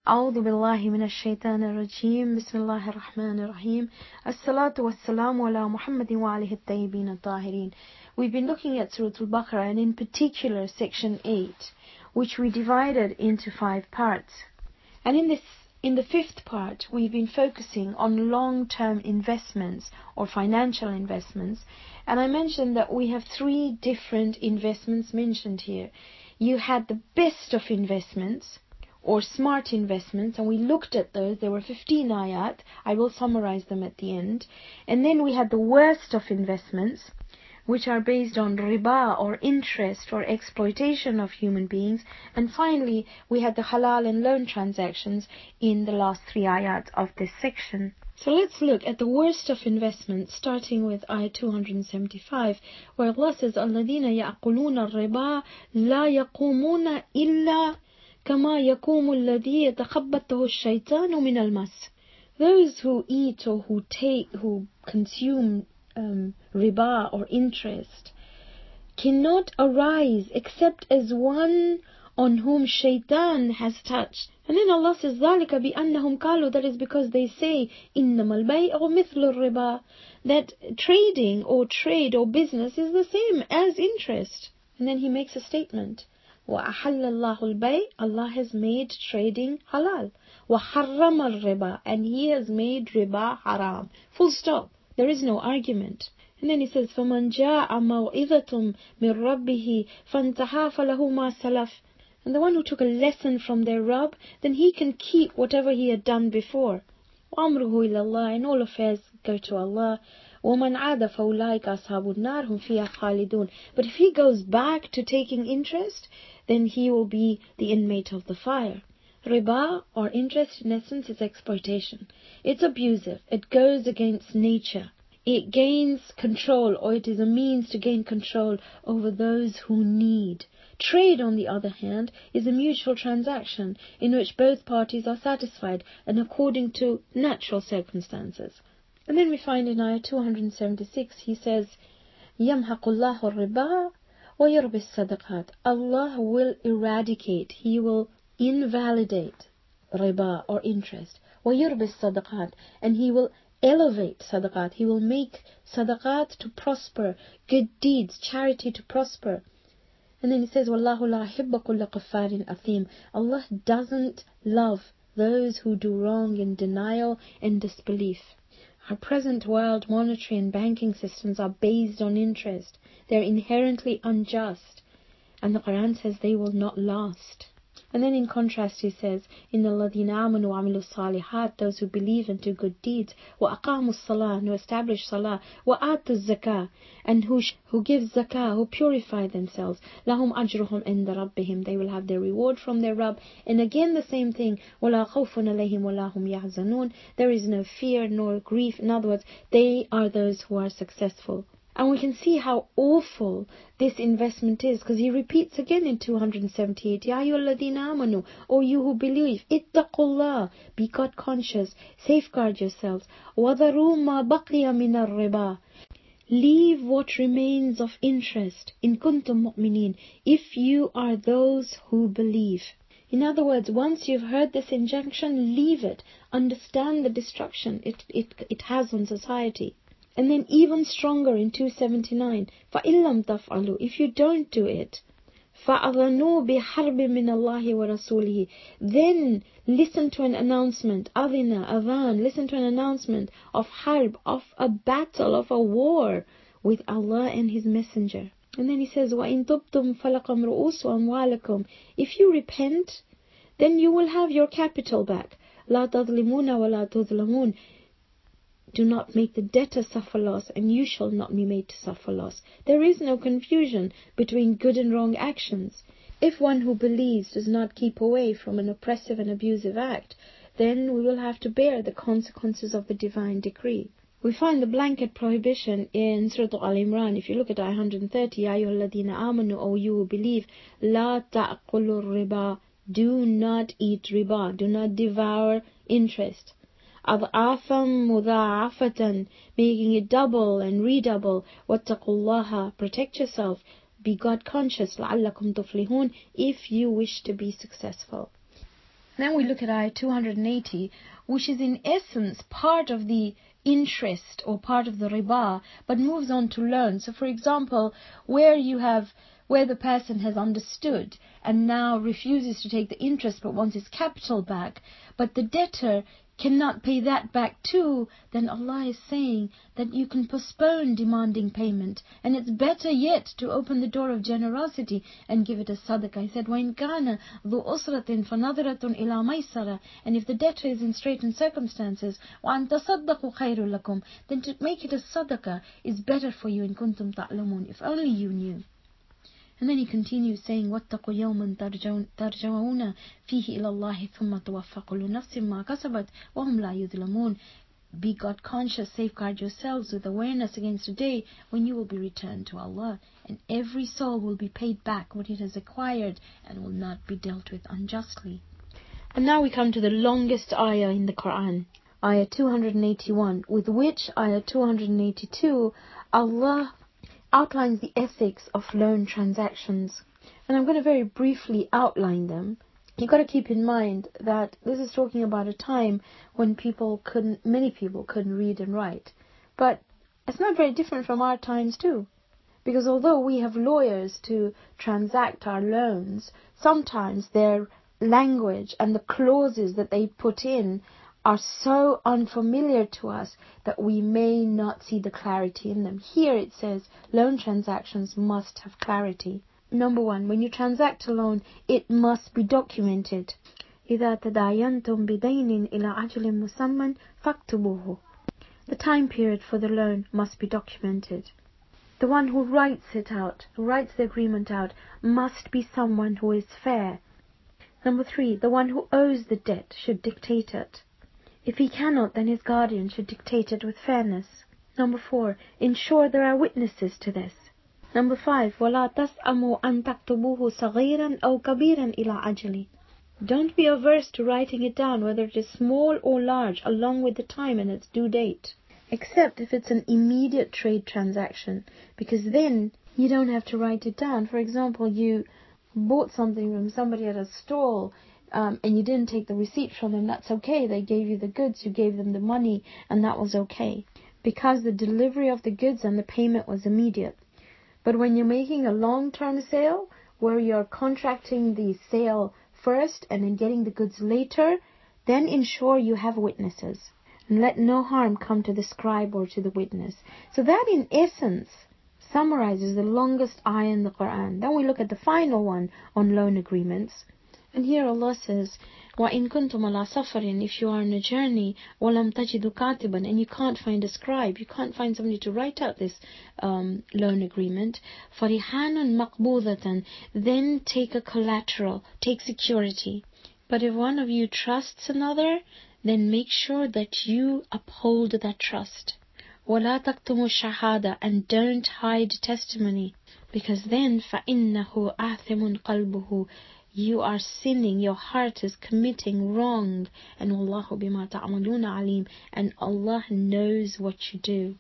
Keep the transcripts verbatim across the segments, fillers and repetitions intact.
أعوذ بالله من الشيطان الرجيم بسم الله الرحمن الرحيم الصلاة والسلام على محمد وعليه الطيبين الطاهرين. We've been looking at Surah Al-Baqarah, and in particular section eight, which we divided into five parts. And in this in the fifth part, we've been focusing on long-term investments or financial investments. And I mentioned that we have three different investments mentioned here. You had the best of investments, or smart investments, and we looked at those. There were fifteen ayat. I will summarize them at the end. And then we had the worst of investments, which are based on riba or interest or exploitation of human beings. And finally, we had the halal and loan transactions in the last three ayat of this section. So let's look at the worst of investments, starting with ayah two hundred seventy-five, where Allah says, الَّذِينَ يَأْكُلُونَ الرِّبَا لَا يَقُومُونَ إِلَّا كما يقوم الذي يتخبطه الشيطان من المس. Those who eat or who take, who consume um, riba or interest, cannot arise except as one on whom shaitan has touched. And then Allah says, ذَلِكَ بِأَنَّهُمْ قَالُوا, that is because they say, إِنَّمَا الْبَيْءُ مِثْلُ الرِّبَا, that trading or trade or business is the same as interest. And then He makes a statement. وَأَحَلَّ اللَّهُ الْبَيْءَ, Allah has made trading halal. وَحَرَّمَ الرِّبَا, and He has made riba haram. Full stop. There is no argument. And then He says, فَمَنْ جَاءَ مَوْعِظَةٌ مِّن رَبِّهِ فَانْتَهَى فَلَهُ مَا سَلَفَ. And the one who took a lesson from their Rabb, then he can keep whatever he had done before. وَأَمْرُهُ إِلَى اللَّهِ, and all affairs go to Allah. وَمَنْ عَادَ فَأُولَٰئِكَ أَصْحَابُ النَّارِ هُمْ فِيهَا خَالِدُونَ. But if he goes back to taking interest, then he will be the inmate of the fire. Riba, or interest, in essence, is exploitation. It's abusive. It goes against nature. It gains control, or it is a means to gain control over those who need. Trade, on the other hand, is a mutual transaction in which both parties are satisfied and according to natural circumstances. And then we find in ayah two hundred seventy-six, He says, يَمْحَقُ اللَّهُ الرِّبَا وَيُرْبِي الصَّدَقَاتِ. Allah will eradicate, He will invalidate riba or interest. وَيُرْبِي الصَّدَقَاتِ, and He will elevate sadaqat. He will make sadaqat to prosper, good deeds, charity to prosper. And then He says, وَاللَّهُ لَا يُحِبُّ كُلَّ كَفَّارٍ أَثِيمٍ. Allah doesn't love those who do wrong in denial and disbelief. Our present world monetary and banking systems are based on interest. They're inherently unjust. And the Quran says they will not last. And then in contrast He says, إِنَّ الَّذِينَ آمَنُوا وَعَمِلُوا الصَّالِحَاتِ, those who believe and do good deeds, وَأَقَامُوا الصَّلَاةِ, and who establish salah, وَآتُوا الزَّكَاةِ, and who, who give zakah, who purify themselves, لَهُمْ أَجْرُهُمْ عِنْدَ رَبِّهِمْ, they will have their reward from their Rabb. And again the same thing, وَلَا خَوْفٌ عَلَيْهِمْ وَلَا هُمْ يَحْزَنُونَ, there is no fear nor grief. In other words, they are those who are successful. And we can see how awful this investment is, because He repeats again in two hundred seventy-eight, يَا أَيُّهَا الَّذِينَ آمَنُوا, O you who believe, اتَّقُوا اللَّهَ, be God conscious, safeguard yourselves, وَذَرُوا مَا بَقِيَ مِنَ الرِّبَا, leave what remains of interest, إِن كُنتُم مُؤْمِنِينَ, if you are those who believe. In other words, once you've heard this injunction, leave it. Understand the destruction it, it, it has on society. And then even stronger in two seventy-nine, فَإِن لَمْ تَفْعَلُوا, if you don't do it, فَأَذَنُوا بِحَرْبٍ مِّنَ اللَّهِ وَرَسُولِهِ, then listen to an announcement, أَذِنَ, adhan, listen to an announcement of harb, of a battle, of a war with Allah and His Messenger. And then He says, وَإِن تُبْتُمْ فَلَكُمْ رُؤُوسُ أَمْوَالِكُمْ, if you repent, then you will have your capital back. لَا تَظْلِمُونَ وَلَا تُظْلَمُونَ, do not make the debtor suffer loss, and you shall not be made to suffer loss. There is no confusion between good and wrong actions. If one who believes does not keep away from an oppressive and abusive act, then we will have to bear the consequences of the divine decree. We find the blanket prohibition in Surah Al-Imran. If you look at ayah one hundred thirty, يَا أَيُّهَا الَّذِينَ آمَنُوا, O you who believe, لَا تَأْكُلُوا الرِّبَا, do not eat riba, do not devour interest. أضعافا مضاعفة, making it double and redouble. واتقوا الله, protect yourself, be God conscious, لعلكم تفلحون, if you wish to be successful. Then we look at ayah two hundred eighty, which is in essence part of the interest or part of the riba, but moves on to loan. So for example, where you have where the person has understood and now refuses to take the interest but wants his capital back, but the debtor cannot pay that back too, then Allah is saying that you can postpone demanding payment, and it's better yet to open the door of generosity and give it as sadaqah. He said, وَإِنْ كَانَ ذُو أُسْرَةٍ فَنَظِرَةٌ إِلَى مَيْسَرَةٍ, and if the debtor is in straitened circumstances, وَأَنْ تَصَدَّقُوا خَيْرٌ لَكُمْ, then to make it as sadaqah is better for you, in kuntum ta'lamun, if only you knew. And then he continues saying, وَاتَّقُوا يَوْمًا تَرْجَعُونَ فِيهِ إِلَى اللَّهِ ثُمَّ تُوَفَّى كُلُّ نَفْسٍ مَا كَسَبَتْ وَهُمْ لَا يُظْلَمُونَ. Be God conscious, safeguard yourselves with awareness against a day when you will be returned to Allah, and every soul will be paid back what it has acquired and will not be dealt with unjustly. And now we come to the longest ayah in the Quran, ayah two hundred eighty-one, with which ayah two hundred eighty-two, Allah outlines the ethics of loan transactions. And I'm going to very briefly outline them. You've got to keep in mind that this is talking about a time when people couldn't, many people couldn't read and write. But it's not very different from our times too. Because although we have lawyers to transact our loans, sometimes their language and the clauses that they put in are so unfamiliar to us that we may not see the clarity in them. Here it says loan transactions must have clarity. Number one, when you transact a loan, it must be documented. إِذَا تَدَايَنْتُمْ بِدَيْنٍ إِلَى عَجْلٍ مُسَمًّى فَاكْتُبُوهُ. The time period for the loan must be documented. The one who writes it out, who writes the agreement out, must be someone who is fair. Number three, the one who owes the debt should dictate it. If he cannot, then his guardian should dictate it with fairness. Number four, ensure there are witnesses to this. Number five, وَلَا تَسْأَمُوا أَن تَكْتُبُوهُ صَغِيرًا أَوْ كَبِيرًا إِلَى أَجَلِ. Don't be averse to writing it down, whether it is small or large, along with the time and its due date. Except if it's an immediate trade transaction, because then you don't have to write it down. For example, you bought something from somebody at a stall, Um, and you didn't take the receipt from them, that's okay. They gave you the goods, you gave them the money, and that was okay. Because the delivery of the goods and the payment was immediate. But when you're making a long-term sale, where you're contracting the sale first and then getting the goods later, then ensure you have witnesses. And let no harm come to the scribe or to the witness. So that in essence summarizes the longest ayah in the Quran. Then we look at the final one on loan agreements. And here Allah says, وَإِن كُنْتُمْ عَلَى سَفَرٍ, if you are on a journey, وَلَمْ تَجِدُوا كَاتِبًا, and you can't find a scribe, you can't find somebody to write out this um, loan agreement, فَرِحَانٌ مَقْبُوضَةً, then take a collateral, take security. But if one of you trusts another, then make sure that you uphold that trust. وَلَا تَكْتُمُوا الشَّهَادَةَ, and don't hide testimony, because then فَإِنَّهُ آثِمٌ قَلْبُهُ, you are sinning, your heart is committing wrong, and Wallahu bima ta'amaluna alim, and Allah knows what you do.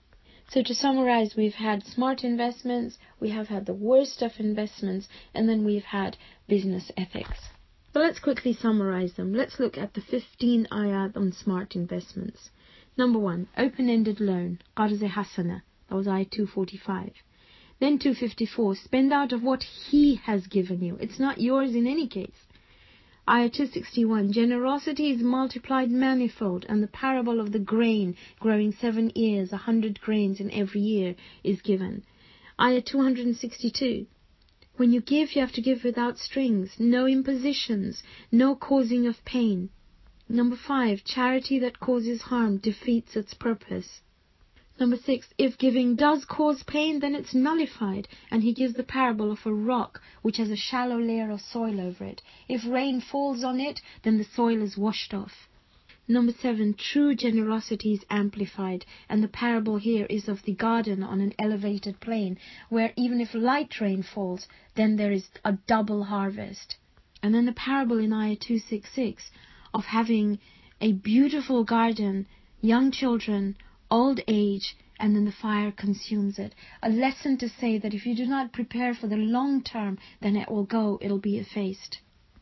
So to summarize, we've had smart investments, we have had the worst of investments, and then we've had business ethics. So let's quickly summarize them. Let's look at the fifteen ayat on smart investments. Number one, open-ended loan, Qarz Hasana, that was ayat two forty-five. Then two fifty-four, spend out of what He has given you. It's not yours in any case. Ayah two sixty-one, generosity is multiplied manifold, and the parable of the grain growing seven ears, a hundred grains in every year is given. Ayah two sixty-two, when you give, you have to give without strings, no impositions, no causing of pain. Number five, charity that causes harm defeats its purpose. Number six, if giving does cause pain, then it's nullified. And he gives the parable of a rock which has a shallow layer of soil over it. If rain falls on it, then the soil is washed off. Number seven, true generosity is amplified. And the parable here is of the garden on an elevated plain, where even if light rain falls, then there is a double harvest. And then the parable in Ayah two sixty-six of having a beautiful garden, young children, old age, and then the fire consumes it. A lesson to say that if you do not prepare for the long term, then it will go, it'll be effaced.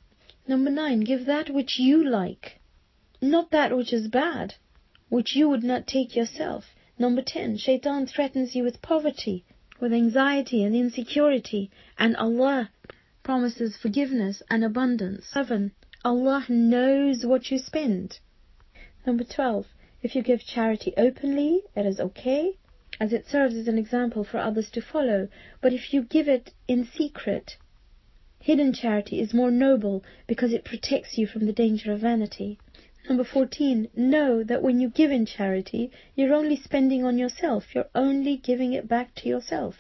Number nine, give that which you like, not that which is bad, which you would not take yourself. Number ten, Shaitan threatens you with poverty, with anxiety and insecurity, and Allah promises forgiveness and abundance. Seven, Allah knows what you spend. Number twelve, if you give charity openly, it is okay, as it serves as an example for others to follow. But if you give it in secret, hidden charity is more noble because it protects you from the danger of vanity. Number fourteen, know that when you give in charity, you're only spending on yourself. You're only giving it back to yourself.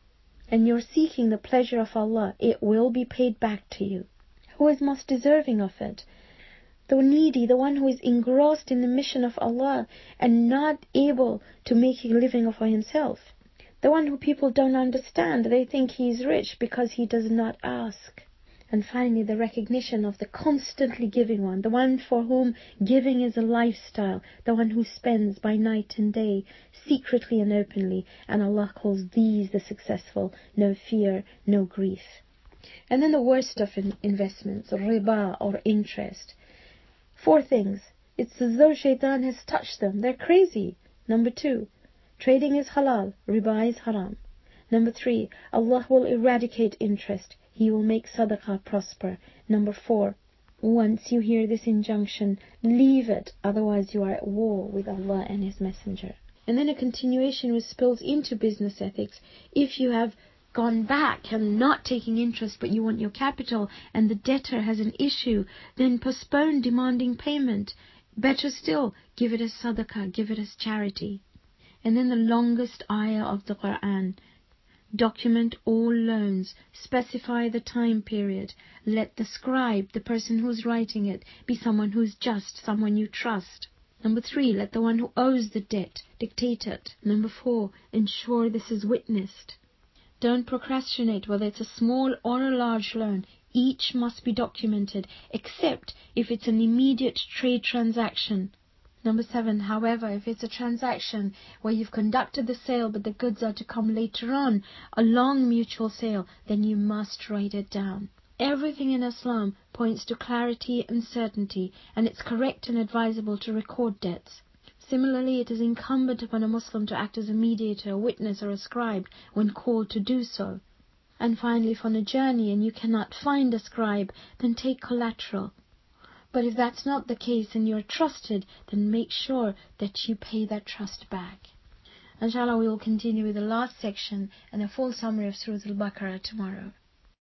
And you're seeking the pleasure of Allah. It will be paid back to you. Who is most deserving of it? The needy, the one who is engrossed in the mission of Allah and not able to make a living for himself. The one who people don't understand. They think he is rich because he does not ask. And finally, the recognition of the constantly giving one, the one for whom giving is a lifestyle, the one who spends by night and day, secretly and openly. And Allah calls these the successful, no fear, no grief. And then the worst of in investments, riba or interest. Four things. It's as though Shaitan has touched them. They're crazy. Number two, trading is halal, riba is haram. Number three, Allah will eradicate interest. He will make sadaqah prosper. Number four, once you hear this injunction, leave it, otherwise you are at war with Allah and His Messenger. And then a continuation which spills into business ethics. If you have gone back and not taking interest but you want your capital and the debtor has an issue, then postpone demanding payment. Better still, give it as sadaqah, give it as charity. And then the longest ayah of the Quran. Document all loans, specify the time period. Let the scribe, the person who's writing it, be someone who's just, someone you trust. Number three, let the one who owes the debt dictate it. Number four, ensure this is witnessed. Don't procrastinate, whether it's a small or a large loan. Each must be documented, except if it's an immediate trade transaction. Number seven, however, if it's a transaction where you've conducted the sale but the goods are to come later on, a long mutual sale, then you must write it down. Everything in Islam points to clarity and certainty, and it's correct and advisable to record debts. Similarly, it is incumbent upon a Muslim to act as a mediator, a witness or a scribe when called to do so. And finally, if on a journey and you cannot find a scribe, then take collateral. But if that's not the case and you are trusted, then make sure that you pay that trust back. Inshallah, we will continue with the last section and a full summary of Surah Al-Baqarah tomorrow.